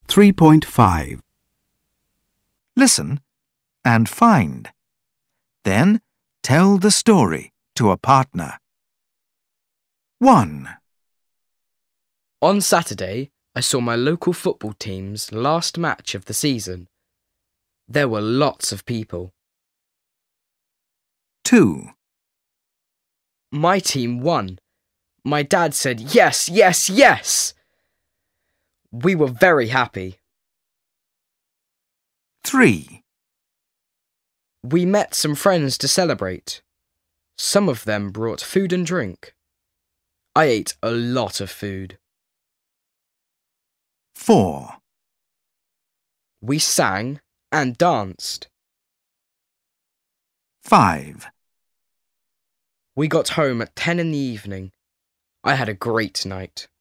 3.5. Listen and find. Then tell the story to a partner. 1. On Saturday, I saw my local football team's last match of the season. There were lots of people. 2. My team won. My dad said, "Yes, yes, yes!" We were very happy. 3. We met some friends to celebrate. Some of them brought food and drink. I ate a lot of food. 4. We sang and danced. 5. We got home at 10 in the evening. I had a great night.